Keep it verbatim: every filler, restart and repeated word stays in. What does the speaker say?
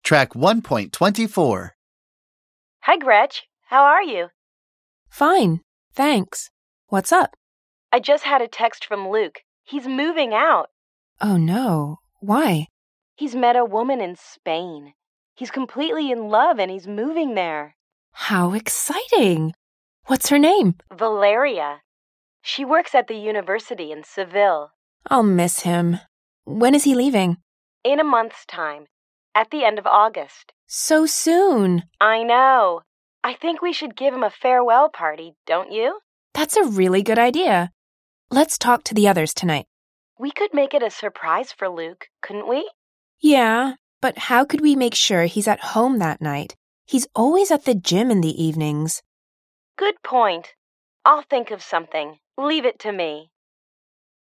Track one point two four. Hi, Gretch. How are you? Fine, thanks. What's up? I just had a text from Luke. He's moving out. Oh no, why? He's met a woman in Spain. He's completely in love and he's moving there. How exciting! What's her name? Valeria. She works at the university in Seville. I'll miss him. When is he leaving? In a month's time, at the end of August. So soon. I know. I think we should give him a farewell party, don't you? That's a really good idea. Let's talk to the others tonight. We could make it a surprise for Luke, couldn't we? Yeah, but how could we make sure he's at home that night? He's always at the gym in the evenings. Good point. I'll think of something. Leave it to me.